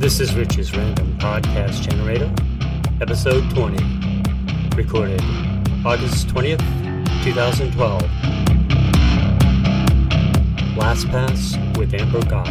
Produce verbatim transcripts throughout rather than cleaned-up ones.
This is Rich's Random Podcast Generator, episode twenty, recorded August twentieth, twenty twelve. LastPass with Amber Gott.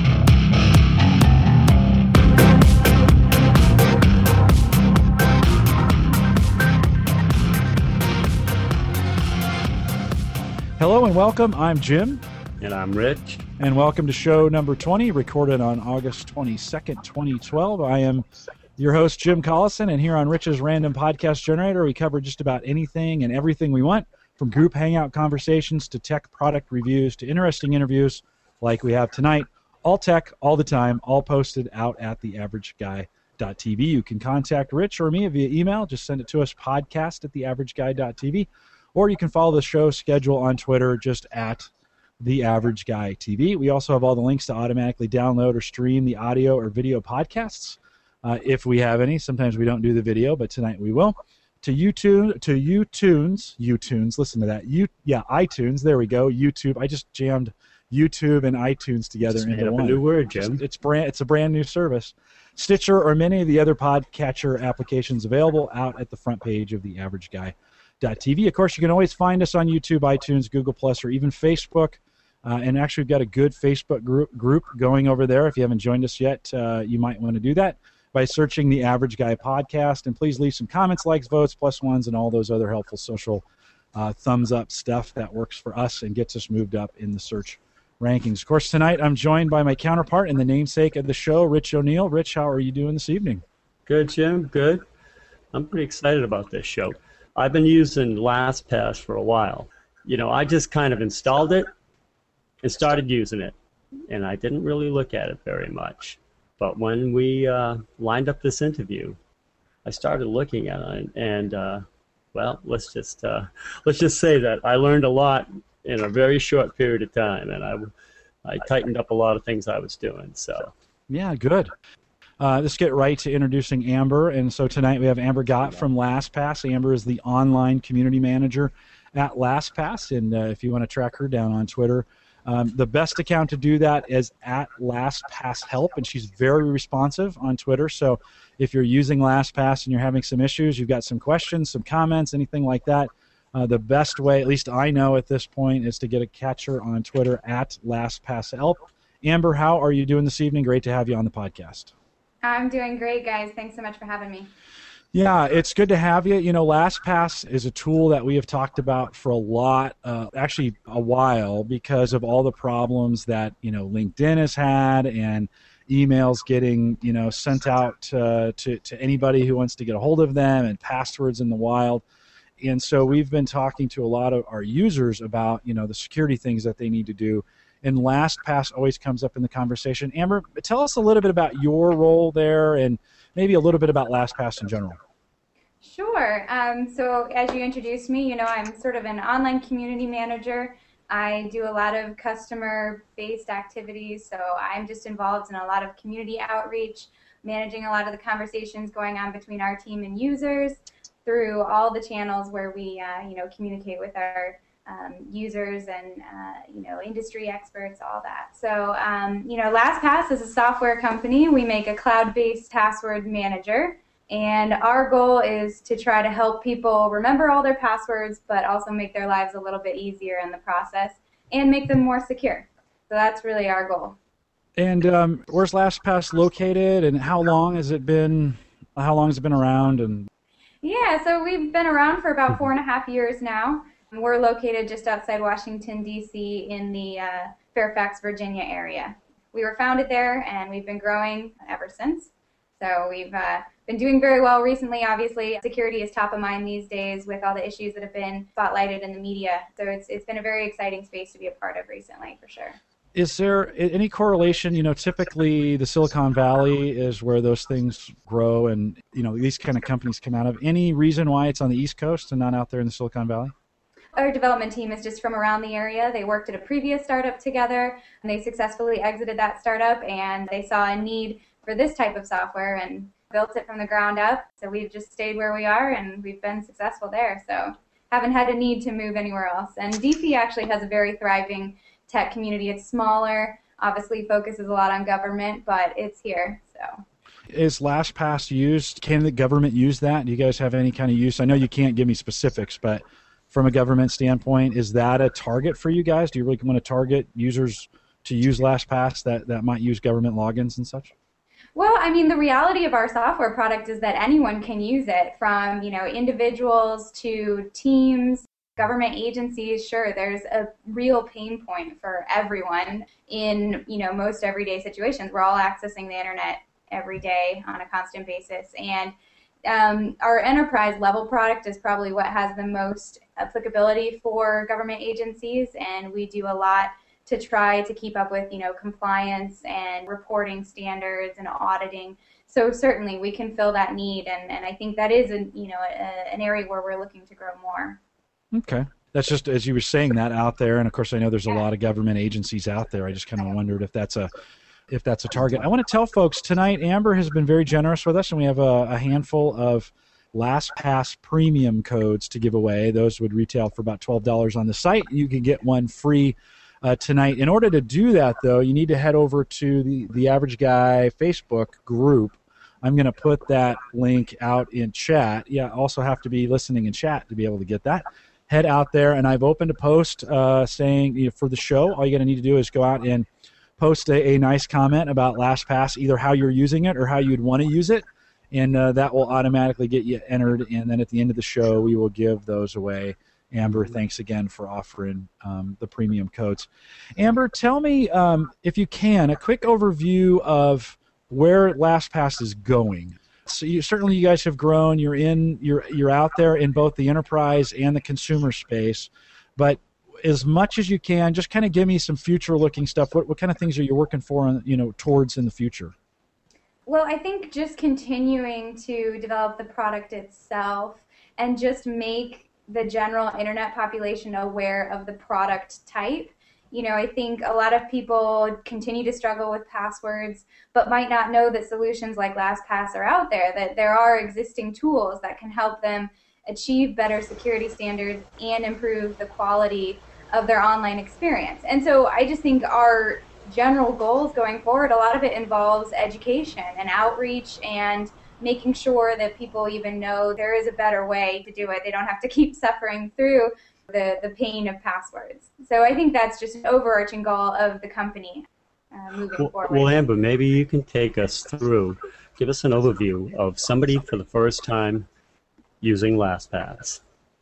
Hello and welcome. I'm Jim. And I'm Rich. And welcome to show number twenty, recorded on August twenty-second, twenty twelve. I am your host, Jim Collison, and here on Rich's Random Podcast Generator, we cover just about anything and everything we want, from group hangout conversations to tech product reviews to interesting interviews like we have tonight. All tech, all the time, all posted out at the average guy dot t v. You can contact Rich or me via email. Just send it to us, podcast at the average guy dot t v. Or you can follow the show schedule on Twitter, just at The Average Guy T V. We also have all the links to automatically download or stream the audio or video podcasts, uh, if we have any. Sometimes we don't do the video, but tonight we will. To YouTube, to YouTunes, YouTunes, listen to that. You, yeah, iTunes, there we go, YouTube. I just jammed YouTube and iTunes together Just into made up one. a new word, Jim. It's, it's, brand, it's a brand new service. Stitcher or many of the other podcatcher applications available out at the front page of the average guy dot t v. Of course, you can always find us on YouTube, iTunes, Google Plus, or even Facebook. Uh, and actually, we've got a good Facebook group, group going over there. If you haven't joined us yet, uh, you might want to do that by searching The Average Guy Podcast. And please leave some comments, likes, votes, plus ones, and all those other helpful social uh, thumbs-up stuff that works for us and gets us moved up in the search rankings. Of course, tonight I'm joined by my counterpart and the namesake of the show, Rich O'Neill. Rich, how are you doing this evening? Good, Jim. Good. I'm pretty excited about this show. I've been using LastPass for a while. You know, I just kind of installed it and started using it, and I didn't really look at it very much. But when we uh, lined up this interview, I started looking at it, and uh, well, let's just uh, let's just say that I learned a lot in a very short period of time, and I I tightened up a lot of things I was doing. So yeah, good. Uh, let's get right to introducing Amber. And so tonight we have Amber Gott from LastPass. Amber is the online community manager at LastPass, and uh, if you want to track her down on Twitter, um, the best account to do that is at LastPassHelp, and she's very responsive on Twitter. So if you're using LastPass and you're having some issues, you've got some questions, some comments, anything like that, uh, the best way, at least I know at this point, is to get a catcher on Twitter at LastPassHelp. Amber, how are you doing this evening? Great to have you on the podcast. I'm doing great, guys. Thanks so much for having me. Yeah, it's good to have you. You know, LastPass is a tool that we have talked about for a lot, uh, actually a while, because of all the problems that, you know, LinkedIn has had and emails getting, you know, sent out uh, to, to anybody who wants to get a hold of them and passwords in the wild. And so we've been talking to a lot of our users about, you know, the security things that they need to do. And LastPass always comes up in the conversation. Amber, tell us a little bit about your role there and maybe a little bit about LastPass in general. Sure. Um, so as you introduced me, you know, I'm sort of an online community manager. I do a lot of customer-based activities, so I'm just involved in a lot of community outreach, managing a lot of the conversations going on between our team and users through all the channels where we, uh, you know, communicate with our Um, users and, uh, you know, industry experts, all that. So, um, you know, LastPass is a software company. We make a cloud-based password manager, and our goal is to try to help people remember all their passwords, but also make their lives a little bit easier in the process and make them more secure. So that's really our goal. And um, where's LastPass located, and how long has it been? How long has it been around? And yeah, so we've been around for about four and a half years now. We're located just outside Washington, D C in the uh, Fairfax, Virginia area. We were founded there, and we've been growing ever since. So we've uh, been doing very well recently. Obviously, security is top of mind these days with all the issues that have been spotlighted in the media. So it's it's been a very exciting space to be a part of recently, for sure. Is there any correlation? You know, typically the Silicon Valley is where those things grow and, you know, these kind of companies come out of. Any reason why it's on the East Coast and not out there in the Silicon Valley? Our development team is just from around the area. They worked at a previous startup together, and they successfully exited that startup, and they saw a need for this type of software and built it from the ground up. So we've just stayed where we are, and we've been successful there. So haven't had a need to move anywhere else. And D C actually has a very thriving tech community. It's smaller, obviously focuses a lot on government, but it's here. So is LastPass used? Can the government use that? Do you guys have any kind of use? I know you can't give me specifics, but from a government standpoint, is that a target for you guys? Do you really want to target users to use LastPass that, that might use government logins and such? Well, I mean, the reality of our software product is that anyone can use it, from, you know, individuals to teams, government agencies. Sure, there's a real pain point for everyone in, you know, most everyday situations. We're all accessing the internet every day on a constant basis. And um, our enterprise level product is probably what has the most applicability for government agencies, and we do a lot to try to keep up with, you know, compliance and reporting standards and auditing. So certainly we can fill that need, and, and I think that is, a, you know, a, an area where we're looking to grow more. Okay. That's just, as you were saying that out there, and of course I know there's a lot of government agencies out there. I just kind of wondered if that's a if that's a target. I want to tell folks tonight, Amber has been very generous with us, and we have a, a handful of LastPass premium codes to give away. Those would retail for about twelve dollars on the site. You can get one free uh, tonight. In order to do that, though, you need to head over to the, the Average Guy Facebook group. I'm going to put that link out in chat. Yeah, also have to be listening in chat to be able to get that. Head out there, and I've opened a post uh, saying, you know, for the show, all you're going to need to do is go out and post a, a nice comment about LastPass, either how you're using it or how you'd want to use it, and uh, that will automatically get you entered, and then at the end of the show, we will give those away. Amber, thanks again for offering um, the premium codes. Amber, tell me, um, if you can, a quick overview of where LastPass is going. So you, certainly you guys have grown. You're in, you're you're out there in both the enterprise and the consumer space, but as much as you can, just kind of give me some future-looking stuff. What what kind of things are you working for, you know, towards in the future? Well, I think just continuing to develop the product itself and just make the general internet population aware of the product type. You know, I think a lot of people continue to struggle with passwords, but might not know that solutions like LastPass are out there, that there are existing tools that can help them achieve better security standards and improve the quality of their online experience. And so I just think our general goals going forward, a lot of it involves education and outreach and making sure that people even know there is a better way to do it. They don't have to keep suffering through the, the pain of passwords. So I think that's just an overarching goal of the company uh, moving well, forward. Well, Amber, maybe you can take us through, give us an overview of somebody for the first time using LastPass.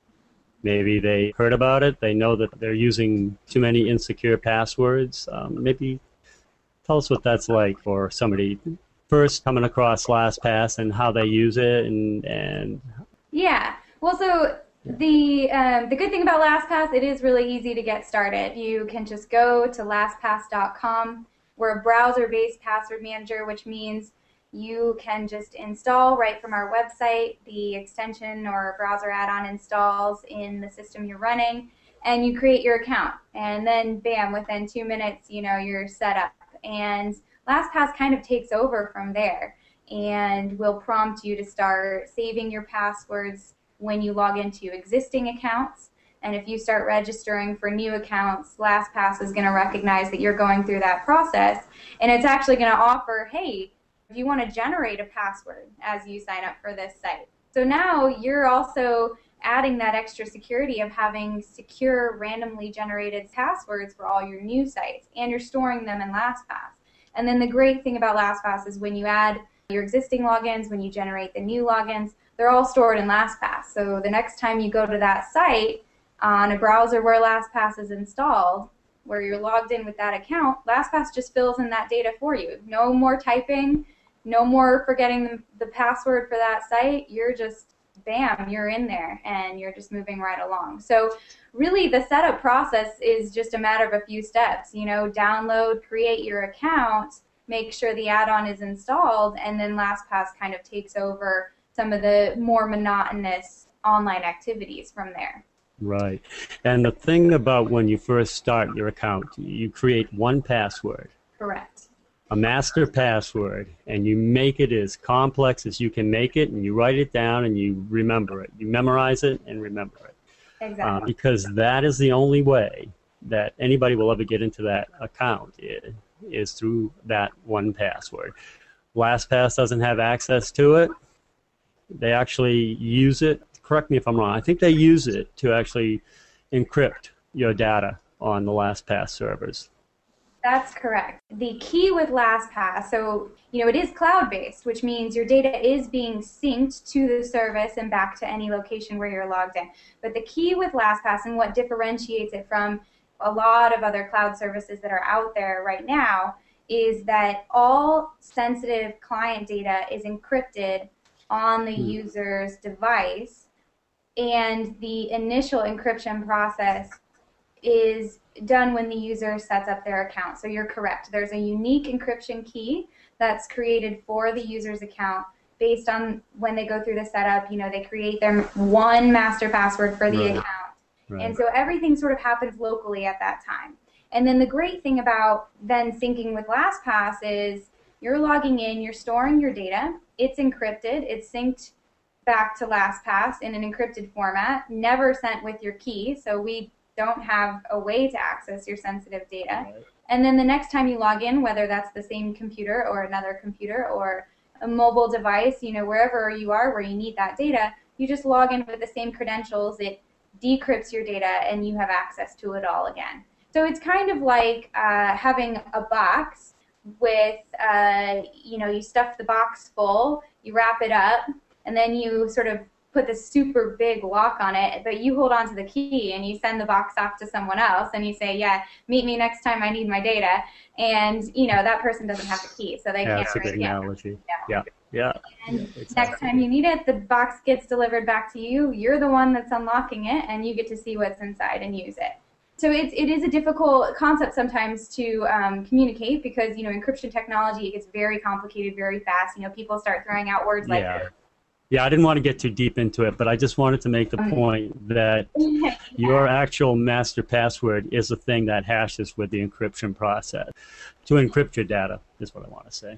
Maybe they heard about it, they know that they're using too many insecure passwords. Um, maybe tell us what that's like for somebody first coming across LastPass and how they use it. and and Yeah, well, so the um, the good thing about LastPass, it is really easy to get started. You can just go to LastPass dot com. We're a browser-based password manager, which means you can just install right from our website the extension or browser add-on installs in the system you're running, and you create your account. And then, bam, within two minutes, you know, you're set up. And LastPass kind of takes over from there and will prompt you to start saving your passwords when you log into existing accounts. And if you start registering for new accounts, LastPass is going to recognize that you're going through that process, and it's actually going to offer, hey, if you want to generate a password as you sign up for this site. So now you're also adding that extra security of having secure, randomly generated passwords for all your new sites, and you're storing them in LastPass. And then the great thing about LastPass is when you add your existing logins, when you generate the new logins, they're all stored in LastPass. So the next time you go to that site on a browser where LastPass is installed, where you're logged in with that account, LastPass just fills in that data for you. No more typing, no more forgetting the, the password for that site. You're just, bam, you're in there, and you're just moving right along. So really the setup process is just a matter of a few steps. You know, download, create your account, make sure the add-on is installed, and then LastPass kind of takes over some of the more monotonous online activities from there. Right. And the thing about when you first start your account, you create one password. Correct. A master password, and you make it as complex as you can make it, and you write it down and you remember it. You memorize it and remember it. Exactly. Uh, because that is the only way that anybody will ever get into that account, is, is through that one password. LastPass doesn't have access to it. They actually use it. Correct me if I'm wrong. I think they use it to actually encrypt your data on the LastPass servers. That's correct. The key with LastPass, so you know, it is cloud-based, which means your data is being synced to the service and back to any location where you're logged in. But the key with LastPass and what differentiates it from a lot of other cloud services that are out there right now is that all sensitive client data is encrypted on the Hmm. user's device, and the initial encryption process is done when the user sets up their account. So you're correct. There's a unique encryption key that's created for the user's account based on when they go through the setup. You know, they create their one master password for the Right. account. Right. And so everything sort of happens locally at that time. And then the great thing about then syncing with LastPass is you're logging in, you're storing your data, it's encrypted, it's synced back to LastPass in an encrypted format, never sent with your key, so we don't have a way to access your sensitive data. Right. And then the next time you log in, whether that's the same computer or another computer or a mobile device, you know, wherever you are where you need that data, you just log in with the same credentials, it decrypts your data, and you have access to it all again. So it's kind of like uh, having a box with, uh, you know, you stuff the box full, you wrap it up, and then you sort of put this super big lock on it, but you hold on to the key and you send the box off to someone else and you say, yeah, meet me next time I need my data. And, you know, that person doesn't have the key, so they Yeah, can't that's a good break in. analogy. Yeah, yeah. And Yeah, exactly. next time you need it, the box gets delivered back to you. You're the one that's unlocking it, and you get to see what's inside and use it. So it's, it is a difficult concept sometimes to um, communicate because, you know, encryption technology, it gets very complicated very fast. You know, people start throwing out words like Yeah. Yeah, I didn't want to get too deep into it, but I just wanted to make the point that your actual master password is the thing that hashes with the encryption process. To encrypt your data is what I want to say.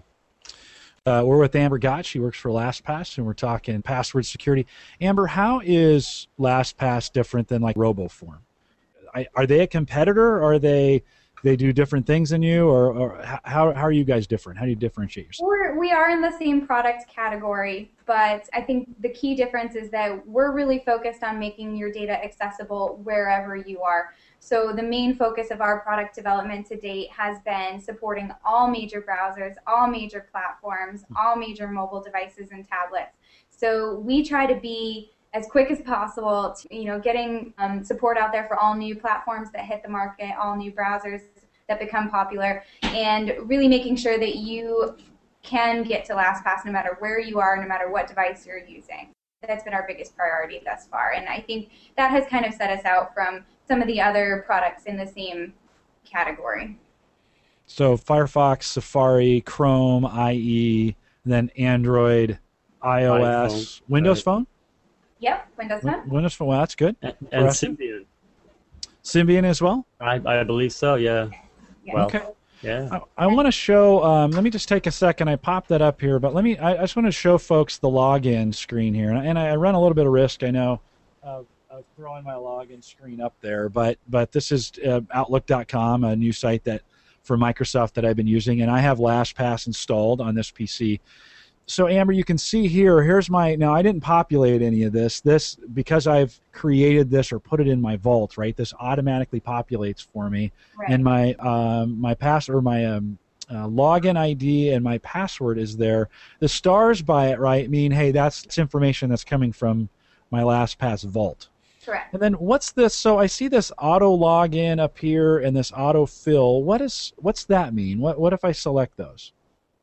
Uh, we're with Amber Gott. She works for LastPass, and we're talking password security. Amber, how is LastPass different than like RoboForm? I, are they a competitor, or are they they do different things than you, or, or how, how are you guys different? How do you differentiate yourself? We're, we are in the same product category, but I think the key difference is that we're really focused on making your data accessible wherever you are. So the main focus of our product development to date has been supporting all major browsers, all major platforms, all major mobile devices and tablets. So we try to be as quick as possible to, you know, getting um, support out there for all new platforms that hit the market, all new browsers that become popular, and really making sure that you can get to LastPass no matter where you are, no matter what device you're using. That's been our biggest priority thus far, and I think that has kind of set us out from some of the other products in the same category. So Firefox, Safari, Chrome, I E, then Android, iOS, iPhone, Windows right. Phone? Yep, Windows Win- Phone. Windows Phone, well, that's good. And, and us? Symbian. Symbian as well? I, I believe so, yeah. Yeah. Well, Okay. yeah. I, I want to show, um, let me just take a second. I popped that up here, but let me, I, I just want to show folks the login screen here. And, I- and I run a little bit of risk, I know, of, of throwing my login screen up there, but, but this is uh, Outlook dot com, a new site that for Microsoft that I've been using, and I have LastPass installed on this P C. So Amber, you can see here, here's my, now I didn't populate any of this. This, because I've created this or put it in my vault, right, this automatically populates for me. Right. And my um, my pass or my um, uh, login I D and my password is there. The stars by it, right, mean, hey, that's, that's information that's coming from my LastPass vault. Correct. And then what's this? So I see this auto login up here and this auto fill. What is, what's that mean? What what if I select those?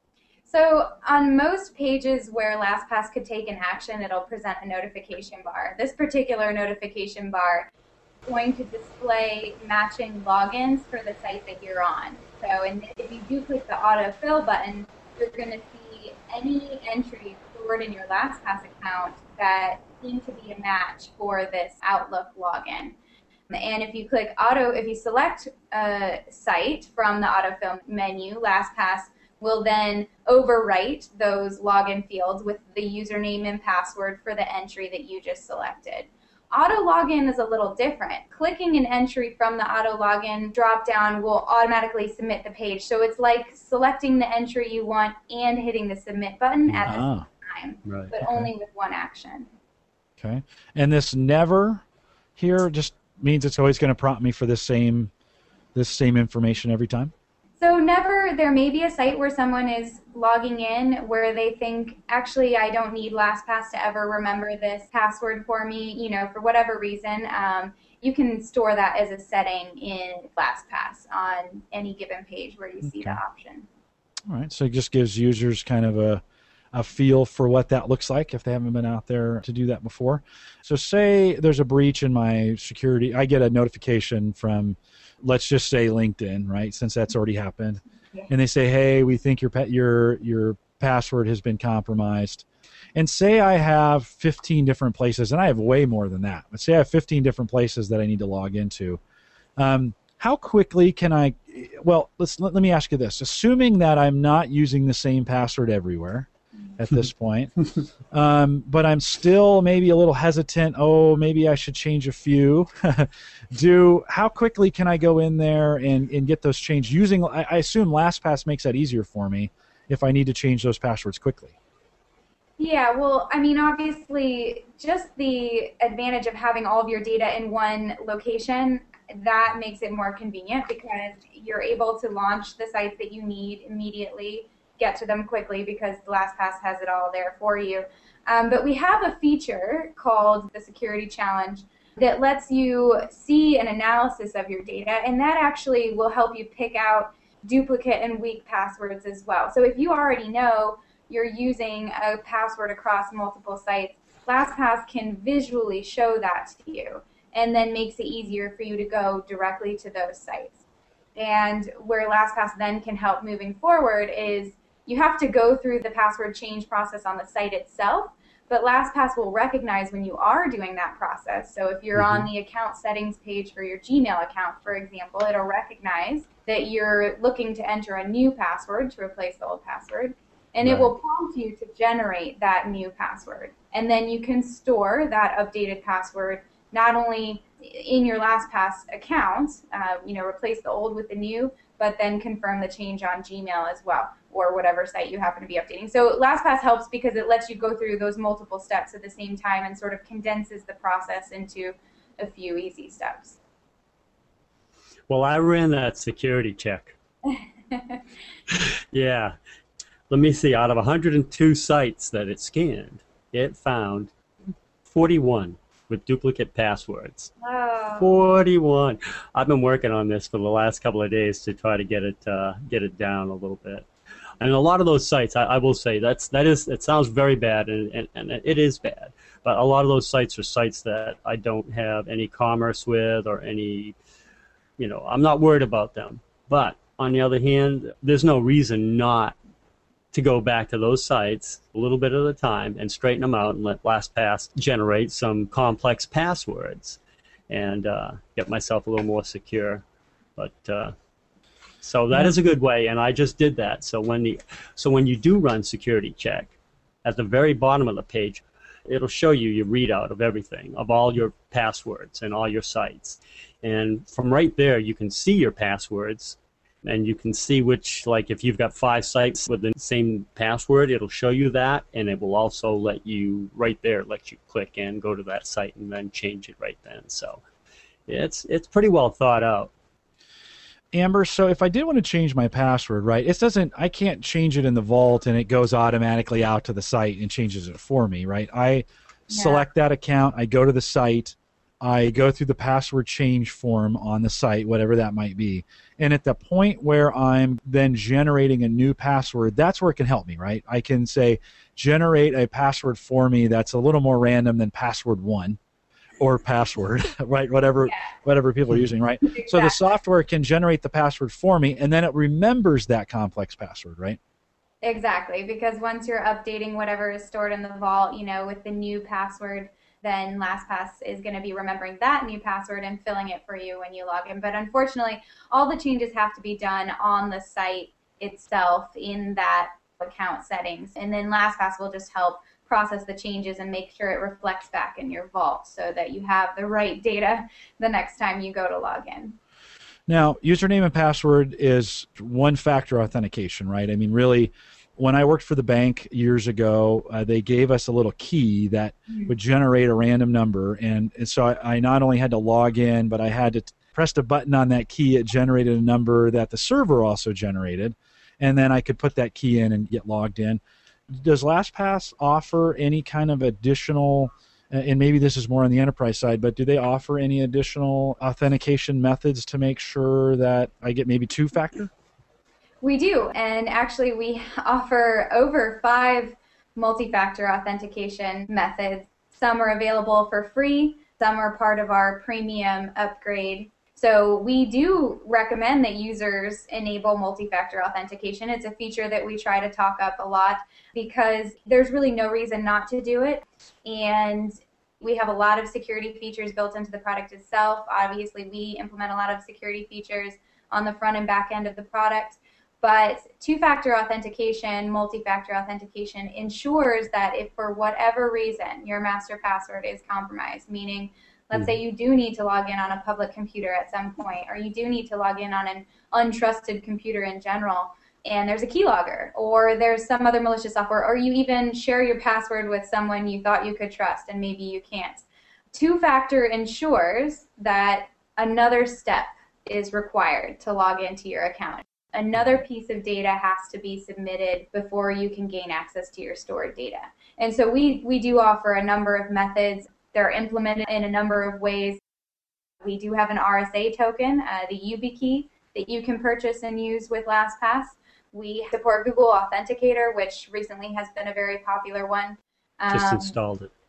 So on most pages where LastPass could take an action, it'll present a notification bar. This particular notification bar is going to display matching logins for the site that you're on. So and if you do click the autofill button, you're going to see any entries stored in your LastPass account that seem to be a match for this Outlook login. And if you click auto, if you select a site from the autofill menu, LastPass will then overwrite those login fields with the username and password for the entry that you just selected. Auto login is a little different. Clicking an entry from the auto login drop-down will automatically submit the page. So it's like selecting the entry you want and hitting the submit button at the Ah. same time, Right. but Okay. only with one action. Okay. And this never here just means it's always going to prompt me for this same this same information every time? So never, there may be a site where someone is logging in where they think, actually, I don't need LastPass to ever remember this password for me, you know, for whatever reason. Um, you can store that as a setting in LastPass on any given page where you see Okay. the option. All right. So it just gives users kind of a a feel for what that looks like if they haven't been out there to do that before. So say there's a breach in my security. I get a notification from, let's just say LinkedIn, right? Since that's already happened. Yeah. And they say, hey, we think your your your password has been compromised. And say I have fifteen different places, and I have way more than that. But say I have fifteen different places that I need to log into. Um, how quickly can I, well, let's let, let me ask you this. Assuming that I'm not using the same password everywhere at this point, um, but I'm still maybe a little hesitant. Oh, maybe I should change a few. Do how quickly can I go in there and, and get those changed using? I, I assume LastPass makes that easier for me if I need to change those passwords quickly. Yeah, well, I mean, obviously, just the advantage of having all of your data in one location, that makes it more convenient because you're able to launch the sites that you need immediately, get to them quickly because LastPass has it all there for you. Um, but we have a feature called the Security Challenge that lets you see an analysis of your data, and that actually will help you pick out duplicate and weak passwords as well. So if you already know you're using a password across multiple sites, LastPass can visually show that to you and then makes it easier for you to go directly to those sites. And where LastPass then can help moving forward is you have to go through the password change process on the site itself, but LastPass will recognize when you are doing that process. So if you're Mm-hmm. on the account settings page for your Gmail account, for example, it'll recognize that you're looking to enter a new password to replace the old password, and Right. it will prompt you to generate that new password. And then you can store that updated password not only in your LastPass account, uh, you know, replace the old with the new, but then confirm the change on Gmail as well, or whatever site you happen to be updating. So LastPass helps because it lets you go through those multiple steps at the same time and sort of condenses the process into a few easy steps. Well, I ran that security check. Yeah. Let me see. Out of one hundred two sites that it scanned, it found forty-one with duplicate passwords. Oh. forty-one. I've been working on this for the last couple of days to try to get it uh, get it down a little bit. And a lot of those sites, I, I will say, that's that is it sounds very bad, and, and, and it is bad. But a lot of those sites are sites that I don't have any commerce with or any, you know, I'm not worried about them. But on the other hand, there's no reason not to go back to those sites a little bit at a time and straighten them out and let LastPass generate some complex passwords and uh, get myself a little more secure. But uh, so that is a good way, and I just did that. So when the so when you do run security check, at the very bottom of the page, it'll show you your readout of everything, of all your passwords and all your sites. And from right there, you can see your passwords. And you can see which, like if you've got five sites with the same password, it'll show you that, and it will also let you, right there, let you click in, go to that site, and then change it right then. So it's it's pretty well thought out. Amber, so if I did want to change my password, right, it doesn't, I can't change it in the vault and it goes automatically out to the site and changes it for me, right? I Yeah. select that account, I go to the site, I go through the password change form on the site, whatever that might be. And at the point where I'm then generating a new password, that's where it can help me, right? I can say, generate a password for me that's a little more random than password one or password, right? Whatever, Yeah. whatever people are using, right? Exactly. So the software can generate the password for me, and then it remembers that complex password, right? Exactly, because once you're updating whatever is stored in the vault, you know, with the new password, then LastPass is going to be remembering that new password and filling it for you when you log in. But unfortunately, all the changes have to be done on the site itself in that account settings. And then LastPass will just help process the changes and make sure it reflects back in your vault so that you have the right data the next time you go to log in. Now, username and password is one-factor authentication, right? I mean, really, when I worked for the bank years ago, uh, they gave us a little key that mm-hmm. would generate a random number. And, and so I, I not only had to log in, but I had to t- press a button on that key. It generated a number that the server also generated. And then I could put that key in and get logged in. Does LastPass offer any kind of additional, and maybe this is more on the enterprise side, but do they offer any additional authentication methods to make sure that I get maybe two-factor? We do, and actually we offer over five multi-factor authentication methods. Some are available for free, some are part of our premium upgrade. So we do recommend that users enable multi-factor authentication. It's a feature that we try to talk up a lot because there's really no reason not to do it. And we have a lot of security features built into the product itself. Obviously, we implement a lot of security features on the front and back end of the product. But two-factor authentication, multi-factor authentication ensures that if for whatever reason your master password is compromised, meaning let's say you do need to log in on a public computer at some point, or you do need to log in on an untrusted computer in general, and there's a keylogger, or there's some other malicious software, or you even share your password with someone you thought you could trust and maybe you can't. Two-factor ensures that another step is required to log into your account. Another piece of data has to be submitted before you can gain access to your stored data. And so we, we do offer a number of methods. They're implemented in a number of ways. We do have an R S A token, uh, the YubiKey, that you can purchase and use with LastPass. We support Google Authenticator, which recently has been a very popular one. Um, Just installed it.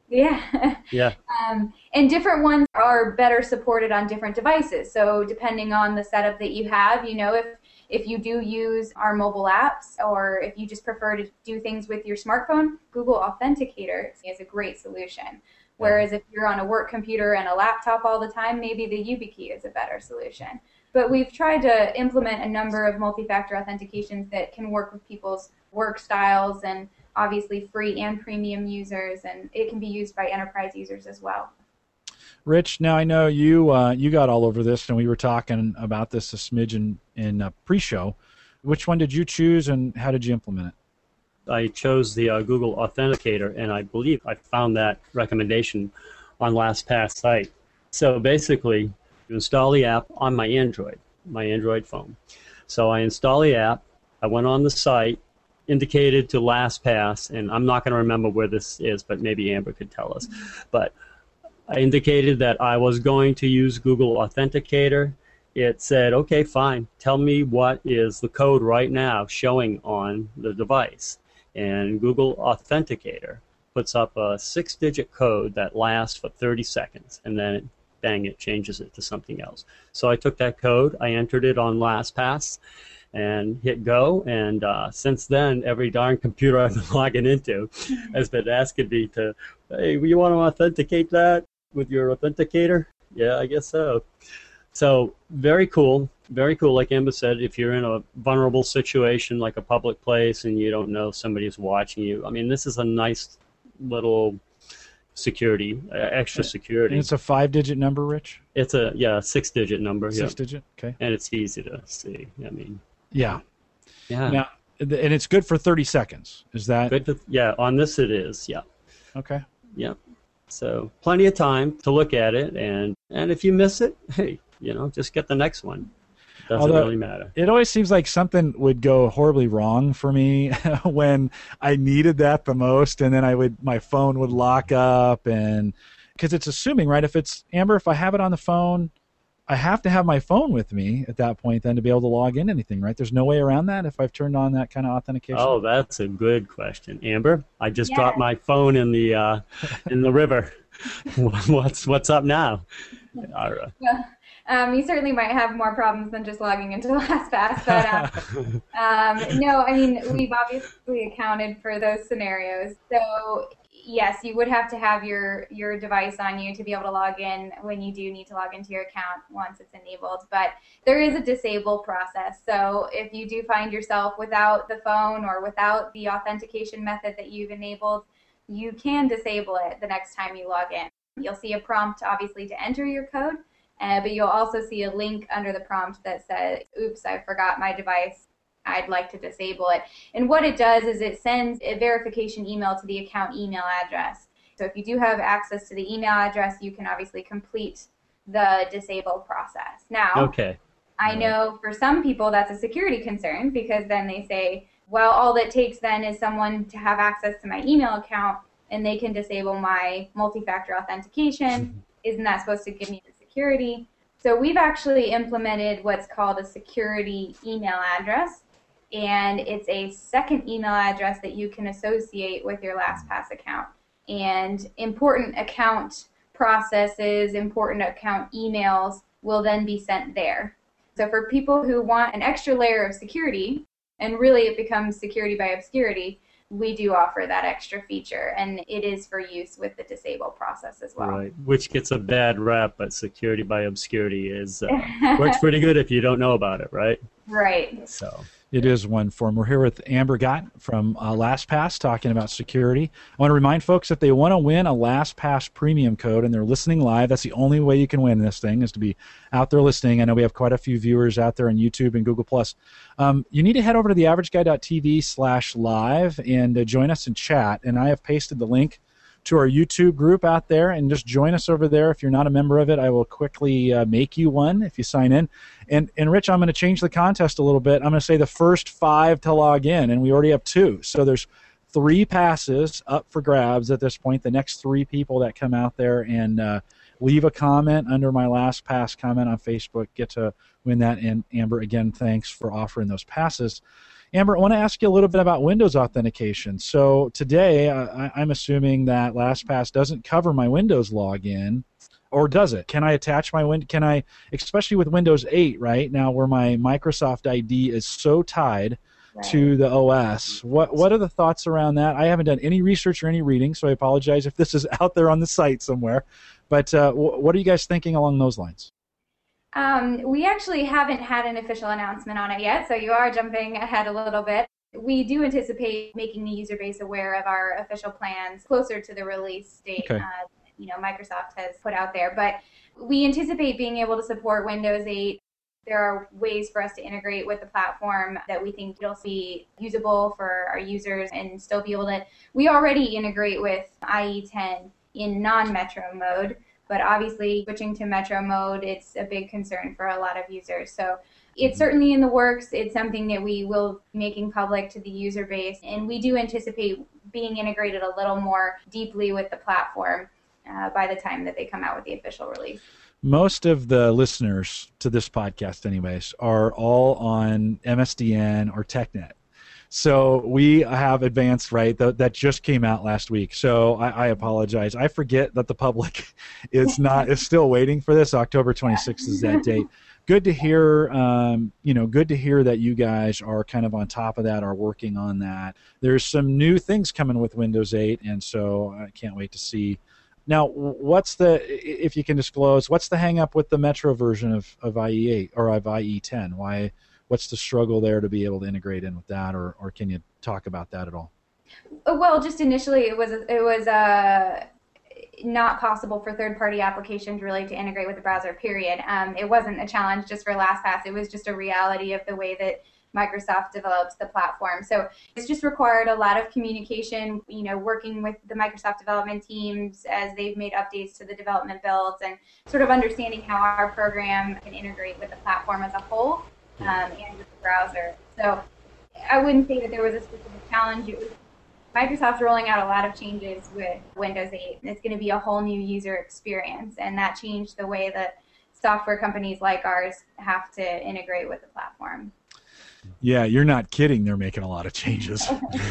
Yeah. Yeah. um, and different ones are better supported on different devices. So depending on the setup that you have, you know, if if you do use our mobile apps or if you just prefer to do things with your smartphone, Google Authenticator is a great solution. Whereas if you're on a work computer and a laptop all the time, maybe the YubiKey is a better solution. But we've tried to implement a number of multi-factor authentications that can work with people's work styles and obviously free and premium users, and it can be used by enterprise users as well. Rich, now I know you uh, you got all over this, and we were talking about this a smidge in, in uh, pre-show. Which one did you choose, and how did you implement it? I chose the uh, Google Authenticator, and I believe I found that recommendation on LastPass site. So basically, you install the app on my Android, my Android phone. So I install the app. I went on the site, indicated to LastPass, and I'm not going to remember where this is, but maybe Amber could tell us. But I indicated that I was going to use Google Authenticator. It said, okay, fine. Tell me what is the code right now showing on the device. And Google Authenticator puts up a six-digit code that lasts for thirty seconds, and then, it, bang, it changes it to something else. So I took that code, I entered it on LastPass, and hit go, and uh, since then, every darn computer I've been logging into has been asking me to, hey, you want to authenticate that with your authenticator? Yeah, I guess so. So very cool, very cool. Like Amber said, if you're in a vulnerable situation like a public place and you don't know somebody's watching you, I mean, this is a nice little security, uh, extra security. And it's a five-digit number, Rich? It's a, yeah, six-digit number. Six-digit, yeah. okay. And it's easy to see, I mean. Yeah. Yeah. Now, and it's good for thirty seconds. Is that? Good to, yeah, on this it is, yeah. Okay. Yeah. So plenty of time to look at it, and, and if you miss it, hey, you know, just get the next one. Doesn't Although, really matter. It always seems like something would go horribly wrong for me when I needed that the most, and then I would my phone would lock up, and because it's assuming, right? If it's Amber, if I have it on the phone, I have to have my phone with me at that point then to be able to log in anything, right? There's no way around that if I've turned on that kind of authentication. Oh, that's a good question, Amber. I just Yeah. dropped my phone in the uh, in the river. What's what's up now? All right. Well, um, you certainly might have more problems than just logging into LastPass, but uh, um, no, I mean, we've obviously accounted for those scenarios. So yes, you would have to have your, your device on you to be able to log in when you do need to log into your account once it's enabled. But there is a disable process. So if you do find yourself without the phone or without the authentication method that you've enabled, you can disable it the next time you log in. You'll see a prompt, obviously, to enter your code, uh, but you'll also see a link under the prompt that says, oops, I forgot my device. I'd like to disable it. And what it does is it sends a verification email to the account email address. So if you do have access to the email address, you can obviously complete the disable process. Now, Okay. I know for some people that's a security concern, because then they say, well, all it takes then is someone to have access to my email account and they can disable my multi-factor authentication. Isn't that supposed to give me the security? So we've actually implemented what's called a security email address, and it's a second email address that you can associate with your LastPass account. And important account processes, important account emails will then be sent there. So for people who want an extra layer of security, and really it becomes security by obscurity, we do offer that extra feature, and it is for use with the disable process as well. Right, which gets a bad rap, but security by obscurity is uh, works pretty good if you don't know about it, right? Right. So It is one form. We're here with Amber Gott from uh, LastPass talking about security. I want to remind folks that they want to win a LastPass premium code and they're listening live. That's the only way you can win this thing, is to be out there listening. I know we have quite a few viewers out there on YouTube and Google Plus. Um, you need to head over to theaverageguy.tv slash live and uh, join us in chat. And I have pasted the link to our YouTube group out there, and just join us over there. If you're not a member of it, I will quickly uh, make you one if you sign in. And, and Rich, I'm going to change the contest a little bit. I'm going to say the first five to log in, and we already have two. So there's three passes up for grabs at this point. The next three people that come out there and uh, leave a comment under my LastPass comment on Facebook get to win that. And Amber, again, thanks for offering those passes. Amber, I want to ask you a little bit about Windows authentication. So today, uh, I'm assuming that LastPass doesn't cover my Windows login, or does it? Can I attach my Win? Can I, especially with Windows eight, right now, where my Microsoft I D is so tied right. to the O S? What What are the thoughts around that? I haven't done any research or any reading, so I apologize if this is out there on the site somewhere. But uh, w- what are you guys thinking along those lines? Um, we actually haven't had an official announcement on it yet, so you are jumping ahead a little bit. We do anticipate making the user base aware of our official plans closer to the release date. Okay. Uh, you know, Microsoft has put out there, but we anticipate being able to support Windows eight. There are ways for us to integrate with the platform that we think it'll be usable for our users and still be able to. We already integrate with I E ten in non-Metro mode. But obviously, switching to Metro mode, it's a big concern for a lot of users. So it's certainly in the works. It's something that we will be making public to the user base. And we do anticipate being integrated a little more deeply with the platform uh, by the time that they come out with the official release. Most of the listeners to this podcast, anyways, are all on M S D N or TechNet. So we have Advanced, right? That, that just came out last week. So I, I apologize. I forget that the public is not is still waiting for this. October twenty-sixth is that date. Good to hear. Um, you know, good to hear that you guys are kind of on top of that, are working on that. There's some new things coming with Windows eight, and so I can't wait to see. Now, what's the, if you can disclose, what's the hang up with the Metro version of, of I E eight or of I E ten? Why? What's the struggle there to be able to integrate in with that, or, or can you talk about that at all? Well, just initially, it was it was uh, not possible for third-party applications really to integrate with the browser. Period. Um, it wasn't a challenge just for LastPass. It was just a reality of the way that Microsoft develops the platform. So it's just required a lot of communication. You know, working with the Microsoft development teams as they've made updates to the development builds, and sort of understanding how our program can integrate with the platform as a whole. Um, and with the browser. So I wouldn't say that there was a specific challenge. It was, Microsoft's rolling out a lot of changes with Windows eight. It's going to be a whole new user experience, and that changed the way that software companies like ours have to integrate with the platform. Yeah, you're not kidding. They're making a lot of changes.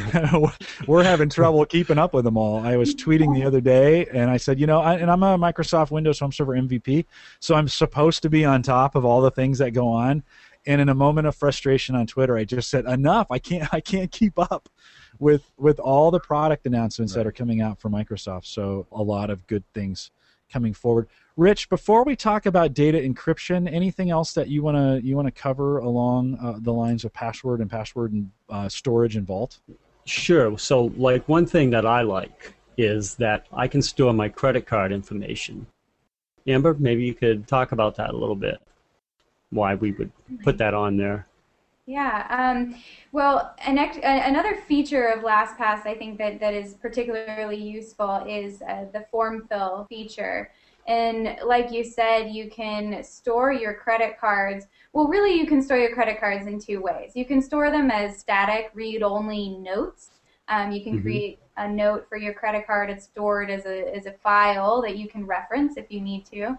We're having trouble keeping up with them all. I was tweeting the other day, and I said, you know, I, and I'm a Microsoft Windows Home Server M V P, so I'm supposed to be on top of all the things that go on. And in a moment of frustration on Twitter, I just said, enough. I can't I can't keep up with with all the product announcements right. that are coming out from Microsoft. So a lot of good things coming forward. Rich, before we talk about data encryption, anything else that you want to you want to cover along uh, the lines of password and password and uh, storage and vault? Sure. So like one thing that I like is that I can store my credit card information. Amber, maybe you could talk about that a little bit, why we would put that on there. Yeah. Um, well, an ex- another feature of LastPass I think that, that is particularly useful is uh, the form fill feature. And like you said, you can store your credit cards. Well, really, you can store your credit cards in two ways. You can store them as static read-only notes. Um, you can mm-hmm. create a note for your credit card. It's stored as a, as a file that you can reference if you need to.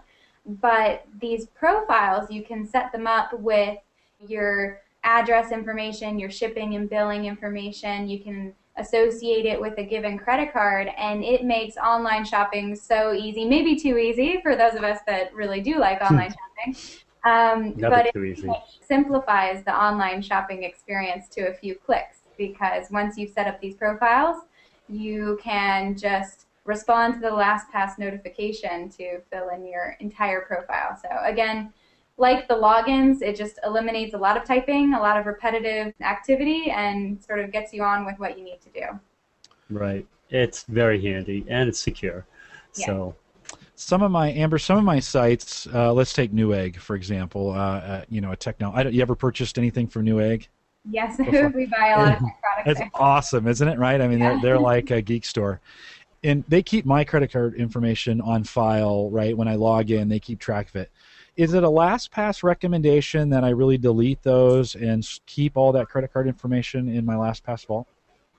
But these profiles, you can set them up with your address information, your shipping and billing information. You can associate it with a given credit card, and it makes online shopping so easy, maybe too easy for those of us that really do like online shopping. Um, but too easy. It simplifies the online shopping experience to a few clicks, because once you've set up these profiles, you can just respond to the LastPass notification to fill in your entire profile. So again, like the logins, it just eliminates a lot of typing, a lot of repetitive activity, and sort of gets you on with what you need to do. Right. It's very handy, and it's secure. Yeah. So, some of my Amber, some of my sites. Uh, let's take Newegg for example. Uh, uh, you know, a techno. I don't, you ever purchased anything from Newegg? Yes, we buy a lot of tech products. It's there. Awesome, isn't it? Right? I mean, Yeah. they're they're like a geek store. And they keep my credit card information on file, right? When I log in, they keep track of it. Is it a LastPass recommendation that I really delete those and keep all that credit card information in my LastPass vault?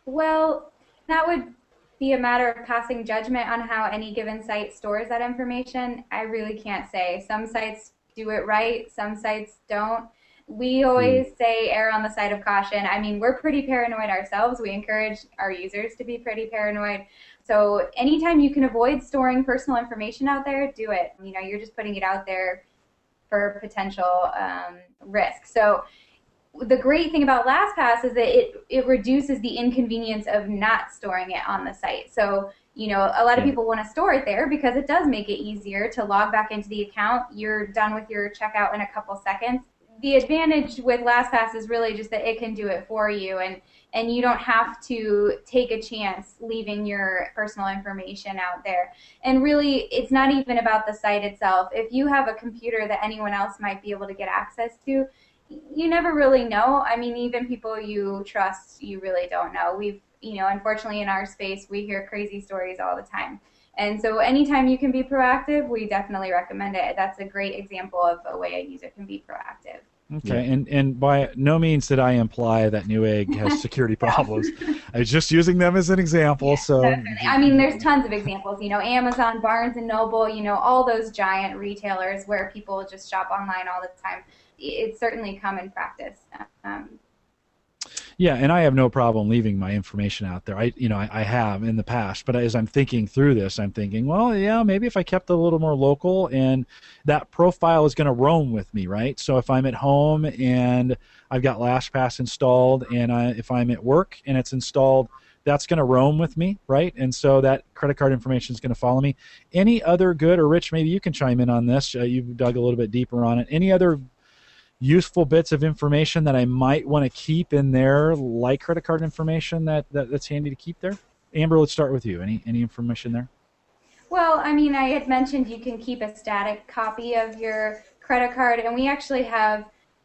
Well, that would be a matter of passing judgment on how any given site stores that information. I really can't say. Some sites do it right, some sites don't. We always mm. say err on the side of caution. I mean, we're pretty paranoid ourselves. We encourage our users to be pretty paranoid. So anytime you can avoid storing personal information out there, do it. You know, you're just putting it out there for potential um, risk. So the great thing about LastPass is that it, it reduces the inconvenience of not storing it on the site. So, you know, a lot of people want to store it there because it does make it easier to log back into the account. You're done with your checkout in a couple seconds. The advantage with LastPass is really just that it can do it for you, and, and you don't have to take a chance leaving your personal information out there. And really, it's not even about the site itself. If you have a computer that anyone else might be able to get access to, you never really know. I mean, even people you trust, you really don't know. We've, you know, unfortunately in our space, we hear crazy stories all the time. And so anytime you can be proactive, we definitely recommend it. That's a great example of a way a user can be proactive. Okay, and, and by no means did I imply that Newegg has security problems. I was just using them as an example. Yeah, so definitely. I mean, there's tons of examples. You know, Amazon, Barnes and Noble, you know, all those giant retailers where people just shop online all the time. It's certainly common practice. Um, Yeah, and I have no problem leaving my information out there. I, you know, I, I have in the past, but as I'm thinking through this, I'm thinking, well, yeah, maybe if I kept it a little more local, and that profile is going to roam with me, right? So if I'm at home and I've got LastPass installed, and I, if I'm at work and it's installed, that's going to roam with me, right? And so that credit card information is going to follow me. Any other good, or Rich, maybe you can chime in on this. Uh, you've dug a little bit deeper on it. Any other useful bits of information that I might want to keep in there, like credit card information that, that that's handy to keep there? Amber, let's start with you. Any any information there? Well, I mean, I had mentioned you can keep a static copy of your credit card, and we actually have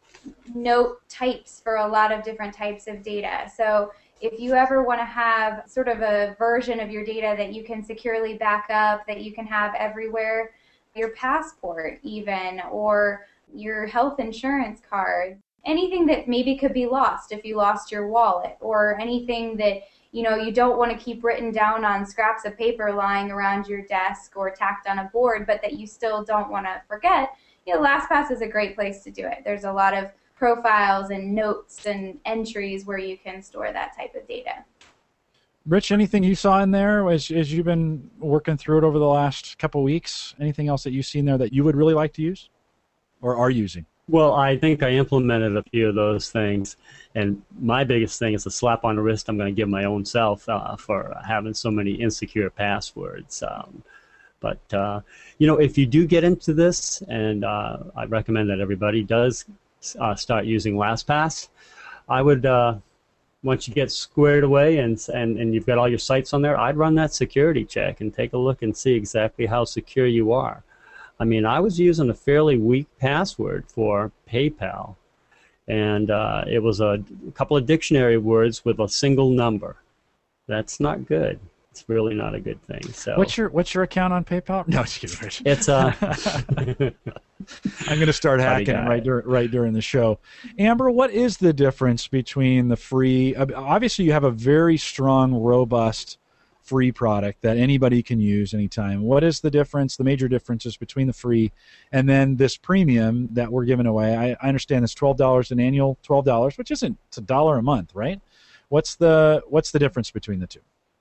note types for a lot of different types of data. So if you ever want to have sort of a version of your data that you can securely back up, that you can have everywhere, your passport even, or your health insurance card, anything that maybe could be lost if you lost your wallet, or anything that, you know, you don't want to keep written down on scraps of paper lying around your desk or tacked on a board, but that you still don't want to forget, you know, LastPass is a great place to do it. There's a lot of profiles and notes and entries where you can store that type of data. Rich, anything you saw in there as, as you've been working through it over the last couple of weeks? Anything else that you've seen there that you would really like to use or are using? Well, I think I implemented a few of those things, and my biggest thing is a slap on the wrist I'm going to give my own self uh, for having so many insecure passwords. Um, but, uh, you know, if you do get into this, and uh, I recommend that everybody does uh, start using LastPass, I would uh, once you get squared away and, and, and you've got all your sites on there, I'd run that security check and take a look and see exactly how secure you are. I mean, I was using a fairly weak password for PayPal, and uh, it was a couple of dictionary words with a single number. That's not good. It's really not a good thing. So, what's your what's your account on PayPal? No, just kidding, Rich. It's uh, I'm going to start Funny hacking guy. right dur- right during the show. Amber, what is the difference between the free? uh, Obviously, you have a very strong, robust free product that anybody can use anytime. What is the difference? The major differences between the free and then this premium that we're giving away? I, I understand it's twelve dollars an annual, twelve dollars, which isn't it's a dollar a month, right? What's the what's the difference between the two?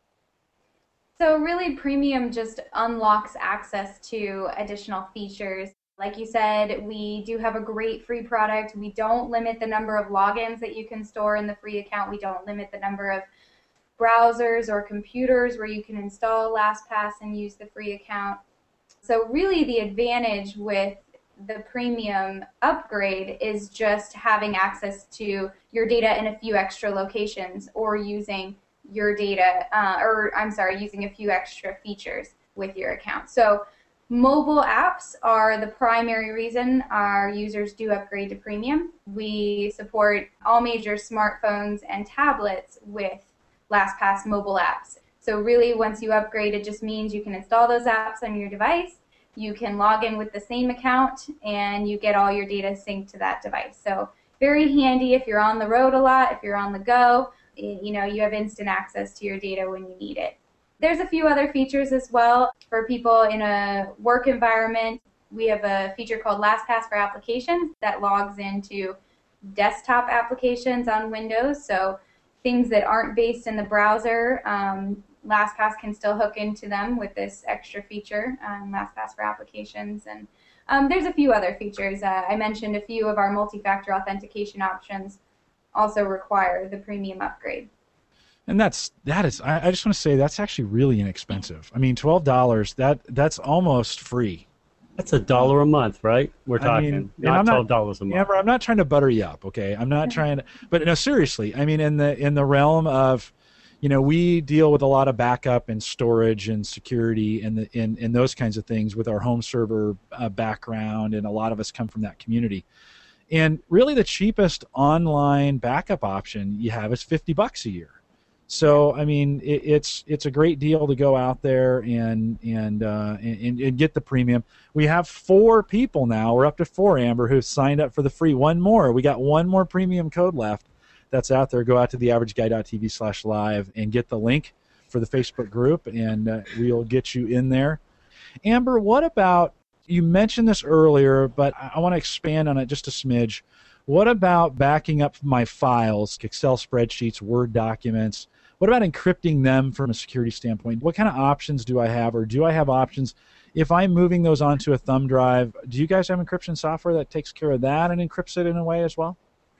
So really, premium just unlocks access to additional features. Like you said, we do have a great free product. We don't limit the number of logins that you can store in the free account. We don't limit the number of browsers or computers where you can install LastPass and use the free account. So really, the advantage with the premium upgrade is just having access to your data in a few extra locations, or using your data, uh, or I'm sorry, using a few extra features with your account. So mobile apps are the primary reason our users do upgrade to premium. We support all major smartphones and tablets with LastPass mobile apps. So really, once you upgrade, it just means you can install those apps on your device, you can log in with the same account, and you get all your data synced to that device. So very handy if you're on the road a lot, if you're on the go. You know, you have instant access to your data when you need it. There's a few other features as well. For people in a work environment, we have a feature called LastPass for Applications that logs into desktop applications on Windows. So things that aren't based in the browser, um, LastPass can still hook into them with this extra feature, um, LastPass for Applications. And um, there's a few other features. Uh, I mentioned a few of our multi-factor authentication options also require the premium upgrade. And that's that is I, I just want to say that's actually really inexpensive. I mean, twelve dollars, that that's almost free. That's a dollar a month, right? We're I talking, mean, and not I'm not- twelve dollars a month. Amber, I'm not trying to butter you up, okay? I'm not trying to, but no, seriously. I mean, in the in the realm of, you know, we deal with a lot of backup and storage and security and the in in those kinds of things with our home server uh, background, and a lot of us come from that community. And really, the cheapest online backup option you have is fifty bucks a year. So, I mean, it, it's it's a great deal to go out there and and, uh, and and get the premium. We have four people now. We're up to four, Amber, who've signed up for the free. One more. We got one more premium code left that's out there. Go out to the average guy dot t v slash live and get the link for the Facebook group, and uh, we'll get you in there. Amber, what about, you mentioned this earlier, but I, I want to expand on it just a smidge. What about backing up my files, Excel spreadsheets, Word documents? What about encrypting them from a security standpoint? What kind of options do I have, or do I have options? If I'm moving those onto a thumb drive, do you guys have encryption software that takes care of that and encrypts it in a way as well?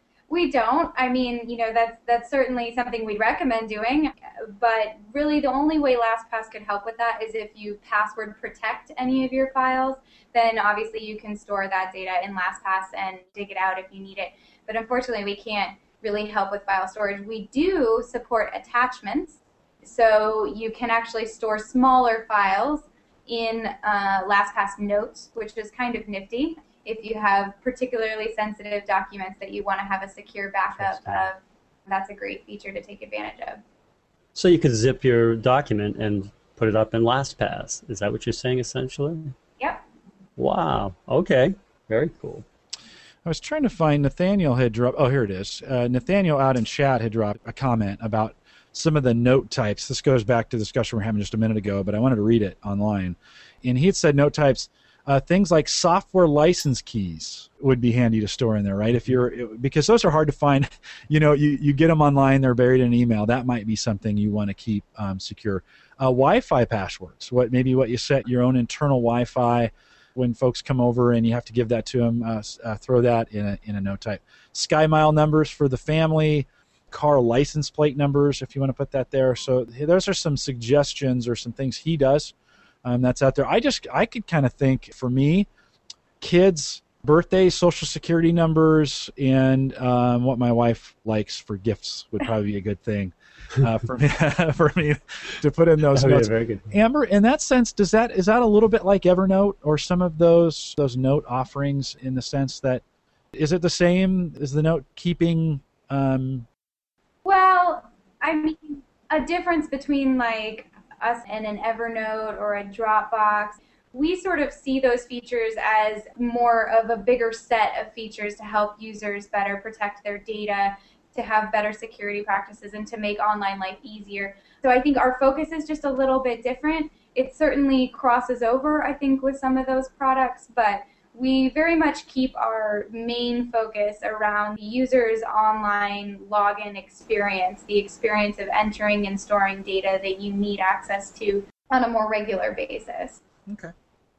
We don't. I mean, you know, that's that's certainly something we'd recommend doing, but really the only way LastPass could help with that is if you password protect any of your files. Then obviously you can store that data in LastPass and dig it out if you need it. But unfortunately, we can't really help with file storage. We do support attachments, so you can actually store smaller files in uh, LastPass Notes, which is kind of nifty. If you have particularly sensitive documents that you want to have a secure backup of, that's a great feature to take advantage of. So you could zip your document and put it up in LastPass. Is that what you're saying, essentially? Yep. Wow. Okay. Very cool. I was trying to find, Nathaniel had dropped, oh, here it is. Uh, Nathaniel out in chat had dropped a comment about some of the note types. This goes back to the discussion we were having just a minute ago, but I wanted to read it online. And he had said note types, uh, things like software license keys would be handy to store in there, right? If you're, because those are hard to find. You know, you, you get them online, they're buried in an email. That might be something you want to keep um, secure. Uh, Wi-Fi passwords, what maybe what you set your own internal Wi-Fi when folks come over and you have to give that to them, uh, uh, throw that in a, in a note type. SkyMile numbers for the family, car license plate numbers if you want to put that there. So those are some suggestions or some things he does um, that's out there. I just, I could kind of think, for me, kids birthdays, social security numbers, and um, what my wife likes for gifts would probably be a good thing uh, for me for me to put in those Oh, notes. yeah, very good. Amber, in that sense, does that is that a little bit like Evernote or some of those those note offerings in the sense that is it the same? Is the note keeping? Um... Well, I mean, a difference between like us and an Evernote or a Dropbox, we sort of see those features as more of a bigger set of features to help users better protect their data, to have better security practices, and to make online life easier. So I think our focus is just a little bit different. It certainly crosses over, I think, with some of those products, but we very much keep our main focus around the user's online login experience, the experience of entering and storing data that you need access to on a more regular basis. Okay.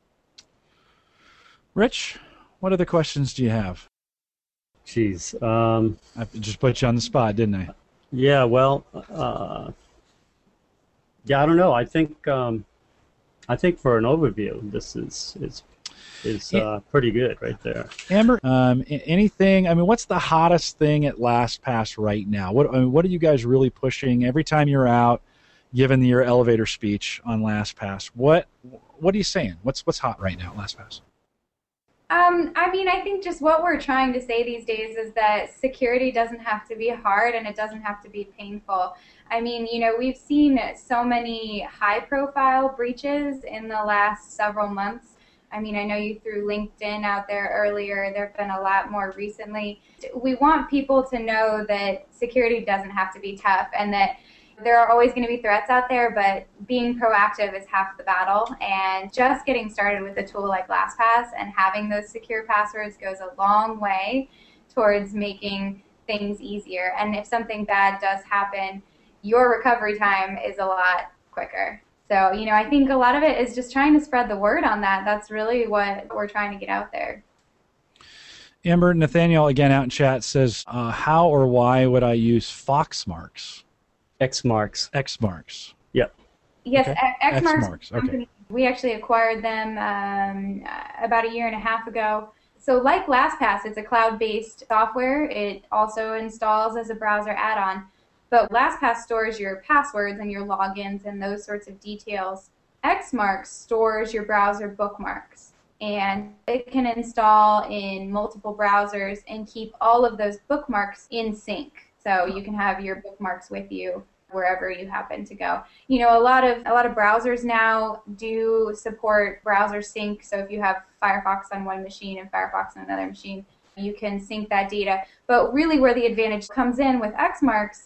Rich, what other questions do you have? Jeez. Um, I just put you on the spot, didn't I? yeah, well, uh, yeah, I don't know. I think um, I think for an overview, this is is is uh, pretty good right there. Amber, um, anything? I mean, what's the hottest thing at LastPass right now? What I mean, what are you guys really pushing every time you're out, giving your elevator speech on LastPass? What what are you saying? What's what's hot right now at LastPass? Um, I mean, I think just what we're trying to say these days is that security doesn't have to be hard and it doesn't have to be painful. I mean, you know, we've seen so many high-profile breaches in the last several months. I mean, I know you threw LinkedIn out there earlier. There have been a lot more recently. We want people to know that security doesn't have to be tough and that there are always going to be threats out there, but being proactive is half the battle. And just getting started with a tool like LastPass and having those secure passwords goes a long way towards making things easier. And if something bad does happen, your recovery time is a lot quicker. So, you know, I think a lot of it is just trying to spread the word on that. That's really what we're trying to get out there. Amber, Nathaniel, again, out in chat, says, uh, how or why would I use Foxmarks? X marks. X marks. Yep. Yes, Okay. Xmarks. Xmarks, okay. Company. We actually acquired them um, about a year and a half ago. So like LastPass, it's a cloud-based software. It also installs as a browser add-on. But LastPass stores your passwords and your logins and those sorts of details. Xmarks stores your browser bookmarks. And it can install in multiple browsers and keep all of those bookmarks in sync. So you can have your bookmarks with you wherever you happen to go. You know, a lot of a lot of browsers now do support browser sync. So if you have Firefox on one machine and Firefox on another machine, you can sync that data. But really where the advantage comes in with Xmarks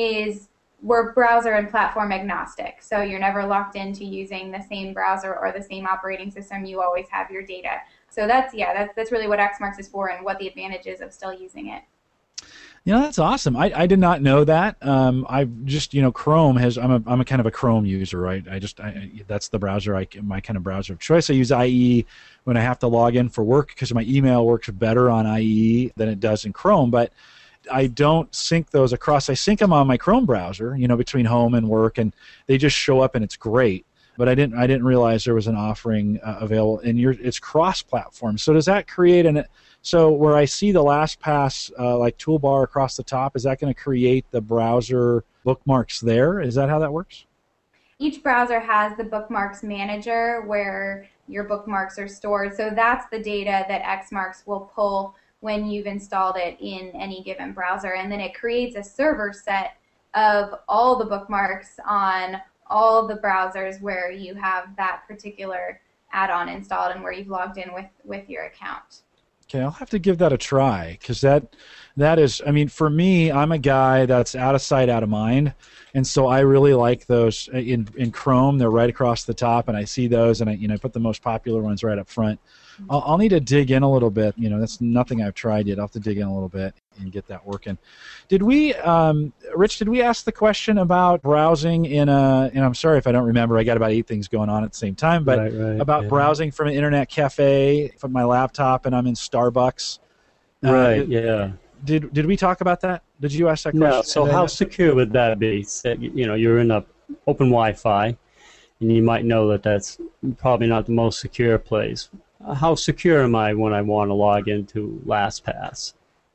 is we're browser and platform agnostic. So you're never locked into using the same browser or the same operating system. You always have your data. So that's, yeah, that's, that's really what Xmarks is for and what the advantage is of still using it. You know, that's awesome. I, I did not know that. Um, I just, you know, Chrome has, I'm a, I'm a kind of a Chrome user, right? I just, I, that's the browser, I, my kind of browser of choice. I use I E when I have to log in for work because my email works better on I E than it does in Chrome, but I don't sync those across. I sync them on my Chrome browser, you know, between home and work, and they just show up and it's great. But I didn't, I didn't realize there was an offering uh, available, and you're, it's cross-platform. So does that create an, so where I see the LastPass uh, like toolbar across the top, is that going to create the browser bookmarks there? Is that how that works? Each browser has the bookmarks manager where your bookmarks are stored. So that's the data that Xmarks will pull when you've installed it in any given browser. And then it creates a server set of all the bookmarks on all the browsers where you have that particular add-on installed and where you've logged in with, with your account. Okay, I'll have to give that a try because that, that is, I mean, for me, I'm a guy that's out of sight, out of mind, and so I really like those in in Chrome. They're right across the top, and I see those, and I you know put the most popular ones right up front. Mm-hmm. I'll, I'll need to dig in a little bit. You know, that's nothing I've tried yet. I'll have to dig in a little bit and get that working. Did we, um, Rich? Did we ask the question about browsing in a? And I'm sorry if I don't remember. I got about eight things going on at the same time, but right, right, about yeah. browsing from an internet cafe from my laptop, and I'm in Starbucks. Right. Uh, yeah. Did did we talk about that? Did you ask that question? No. So how secure would that be? So, you know, you're in a open Wi-Fi, and you might know that that's probably not the most secure place. uh, how secure am I when I want to log into LastPass?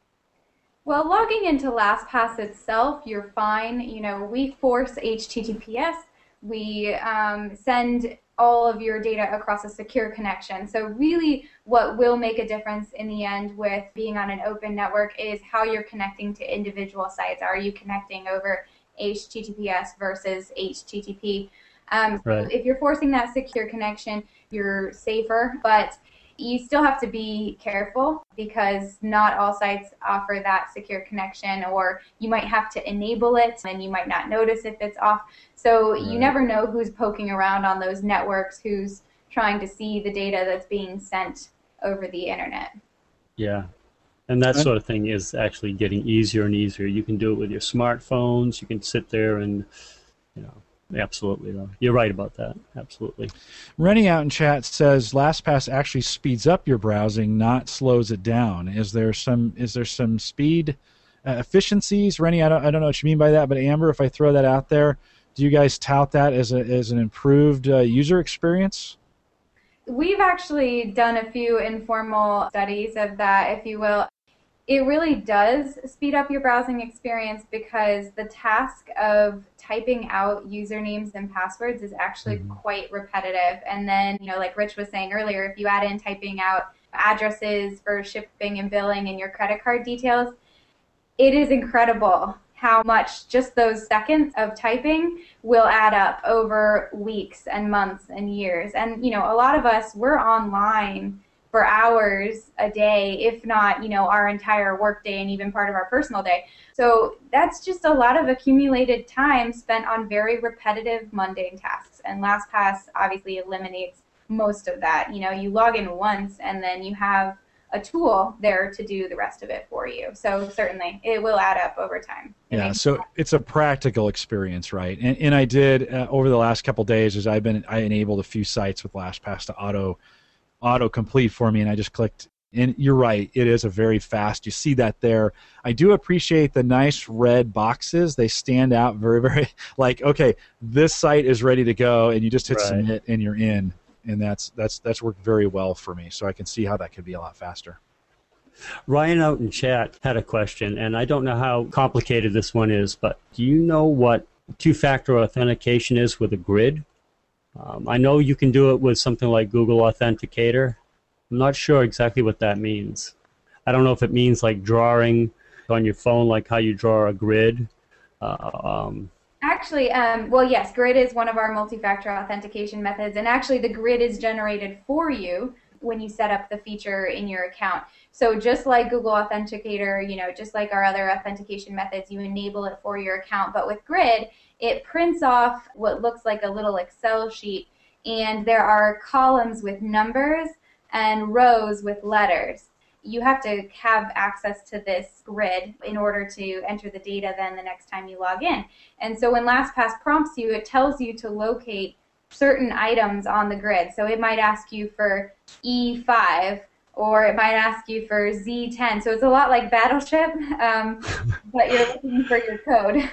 Well, logging into LastPass itself, you're fine. You know, we force H T T P S. We um, send all of your data across a secure connection. So really what will make a difference in the end with being on an open network is how you're connecting to individual sites. Are you connecting over H T T P S versus H T T P? Um, right. If you're forcing that secure connection, you're safer, but you still have to be careful because not all sites offer that secure connection, or you might have to enable it and you might not notice if it's off. So right. you never know who's poking around on those networks, who's trying to see the data that's being sent over the internet. Yeah. And that sort of thing is actually getting easier and easier. You can do it with your smartphones. You can sit there and, you know, absolutely. Though. You're right about that. Absolutely. Rennie out in chat says LastPass actually speeds up your browsing, not slows it down. Is there some is there some speed uh, efficiencies? Rennie, I don't, I don't know what you mean by that, but Amber, if I throw that out there, do you guys tout that as a as an improved uh, user experience? We've actually done a few informal studies of that, if you will. It really does speed up your browsing experience because the task of typing out usernames and passwords is actually mm-hmm. quite repetitive. And then, you know, like Rich was saying earlier, if you add in typing out addresses for shipping and billing and your credit card details, it is incredible how much just those seconds of typing will add up over weeks and months and years. And, you know, a lot of us, we're online for hours a day, if not, you know, our entire work day and even part of our personal day. So that's just a lot of accumulated time spent on very repetitive, mundane tasks. And LastPass obviously eliminates most of that. You know, you log in once and then you have a tool there to do the rest of it for you. So certainly it will add up over time. It yeah, so sense. It's a practical experience, right? And, and I did, uh, over the last couple of days, as I've been, I enabled a few sites with LastPass to auto auto-complete for me, and I just clicked. And you're right, it is a very fast. You see that there. I do appreciate the nice red boxes. They stand out very, very, like, okay, this site is ready to go, and you just hit right. submit, and you're in. And that's that's that's worked very well for me, so I can see how that could be a lot faster. Ryan out in chat had a question, and I don't know how complicated this one is, but do you know what two-factor authentication is with a grid? Um, I know you can do it with something like Google Authenticator. I'm not sure exactly what that means. I don't know if it means like drawing on your phone, like how you draw a grid. Uh, um, Actually, um, well, yes, grid is one of our multi-factor authentication methods, and actually the grid is generated for you when you set up the feature in your account. So just like Google Authenticator, you know, just like our other authentication methods, you enable it for your account. But with Grid, it prints off what looks like a little Excel sheet, and there are columns with numbers and rows with letters. You have to have access to this grid in order to enter the data then the next time you log in. And so when LastPass prompts you, it tells you to locate certain items on the grid. So it might ask you for E five, or it might ask you for Z ten. So it's a lot like Battleship, um, but you're looking for your code.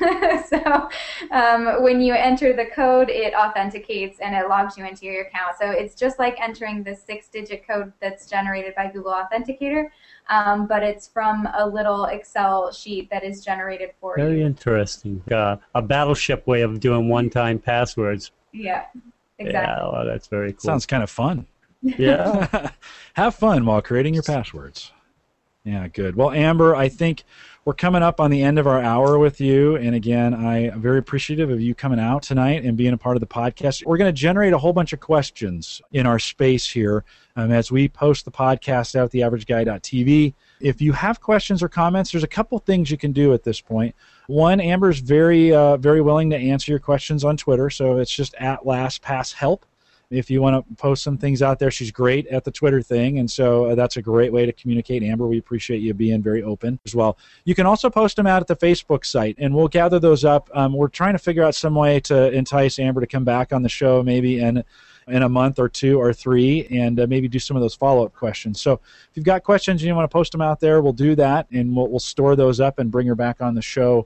So um, when you enter the code, it authenticates and it logs you into your account. So it's just like entering the six-digit code that's generated by Google Authenticator, um, but it's from a little Excel sheet that is generated for Very you. Very interesting. Uh, a Battleship way of doing one-time passwords. Yeah, exactly. Yeah, well, that's very cool. Sounds kind of fun. Yeah. Have fun while creating your passwords. Yeah, good. Well, Amber, I think we're coming up on the end of our hour with you. And again, I am very appreciative of you coming out tonight and being a part of the podcast. We're going to generate a whole bunch of questions in our space here um, as we post the podcast out at the average guy dot t v. If you have questions or comments, there's a couple things you can do at this point. One, Amber's very, uh, very willing to answer your questions on Twitter, so it's just at LastPassHelp. If you want to post some things out there, she's great at the Twitter thing, and so uh, that's a great way to communicate. Amber, we appreciate you being very open as well. You can also post them out at the Facebook site, and we'll gather those up. Um, we're trying to figure out some way to entice Amber to come back on the show maybe in, in a month or two or three, and uh, maybe do some of those follow-up questions. So if you've got questions and you want to post them out there, we'll do that, and we'll, we'll store those up and bring her back on the show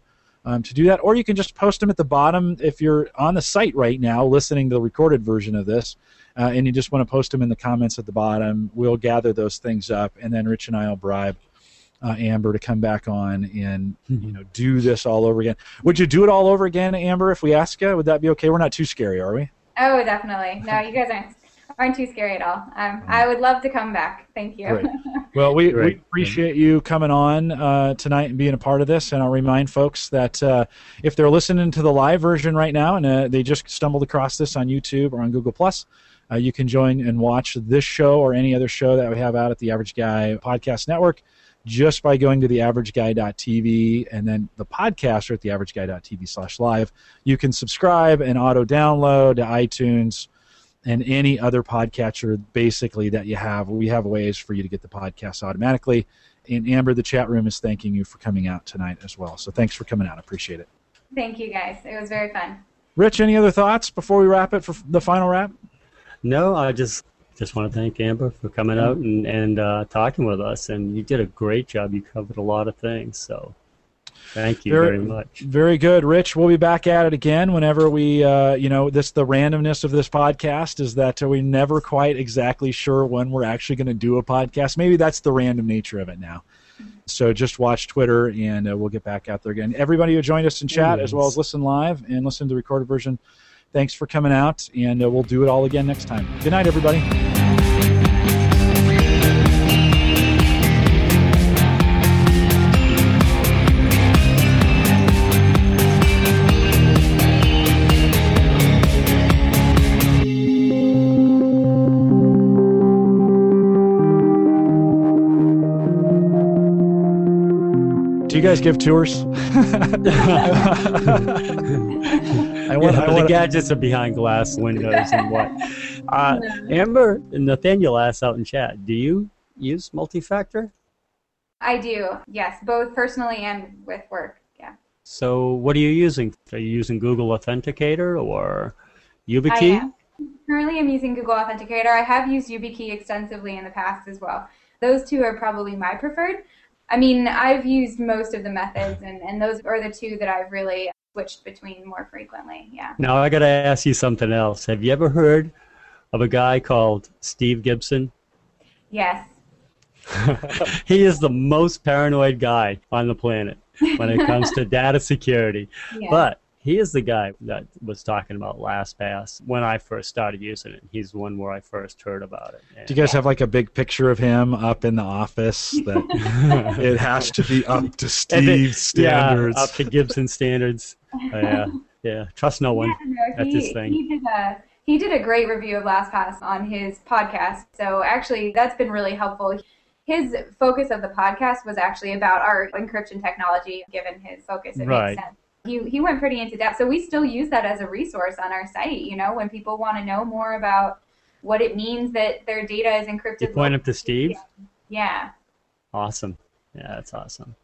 um, to do that. Or you can just post them at the bottom if you're on the site right now listening to the recorded version of this, uh, and you just want to post them in the comments at the bottom. We'll gather those things up, and then Rich and I will bribe uh, Amber to come back on and you know do this all over again. Would you do it all over again, Amber, if we ask you? Would that be okay? We're not too scary, are we? Oh, definitely. No, you guys aren't aren't too scary at all. Um, I would love to come back. Thank you. Great. Well, we, Great. we appreciate you coming on uh, tonight and being a part of this. And I'll remind folks that uh, if they're listening to the live version right now and uh, they just stumbled across this on YouTube or on Google Plus, uh, you can join and watch this show or any other show that we have out at the Average Guy Podcast Network just by going to the average guy dot t v and then the podcast are at the average guy dot t v slash live. You can subscribe and auto-download to iTunes and any other podcatcher basically that you have. We have ways for you to get the podcast automatically. And Amber, the chat room is thanking you for coming out tonight as well. So thanks for coming out. I appreciate it. Thank you, guys. It was very fun. Rich, any other thoughts before we wrap it for the final wrap? No, I just just want to thank Amber for coming out and, and uh, talking with us. And you did a great job. You covered a lot of things. So thank you very, very much. Very good, Rich. We'll be back at it again whenever we, uh, you know, this the randomness of this podcast is that uh, we're never quite exactly sure when we're actually going to do a podcast. Maybe that's the random nature of it now. So just watch Twitter, and uh, we'll get back out there again. Everybody who joined us in chat, yes. as well as listen live and listen to the recorded version, thanks for coming out, and uh, we'll do it all again next time. Good night, everybody. Do you guys give tours? I want, yeah, I but want the gadgets are behind glass windows and what. Uh, Amber, Nathaniel asked out in chat, do you use multi-factor? I do, yes, both personally and with work, yeah. So what are you using? Are you using Google Authenticator or YubiKey? I am. Currently I'm using Google Authenticator. I have used YubiKey extensively in the past as well. Those two are probably my preferred. I mean, I've used most of the methods, and, and those are the two that I've really switched between more frequently, yeah. Now, I got to ask you something else. Have you ever heard of a guy called Steve Gibson? Yes. He is the most paranoid guy on the planet when it comes to data security. Yeah. But he is the guy that was talking about LastPass when I first started using it. He's the one where I first heard about it. And do you guys have like a big picture of him up in the office that it has to be up to Steve's standards? Yeah, up to Gibson standards. Uh, yeah, yeah. Trust no one. Yeah, no, That's he, his thing. He did, a, he did a great review of LastPass on his podcast. So actually, that's been really helpful. His focus of the podcast was actually about our encryption technology, given his focus. It Right. makes sense. He, he went pretty into depth. So we still use that as a resource on our site, you know, when people want to know more about what it means that their data is encrypted. You point him to Steve? Yeah. Awesome. Yeah, that's awesome.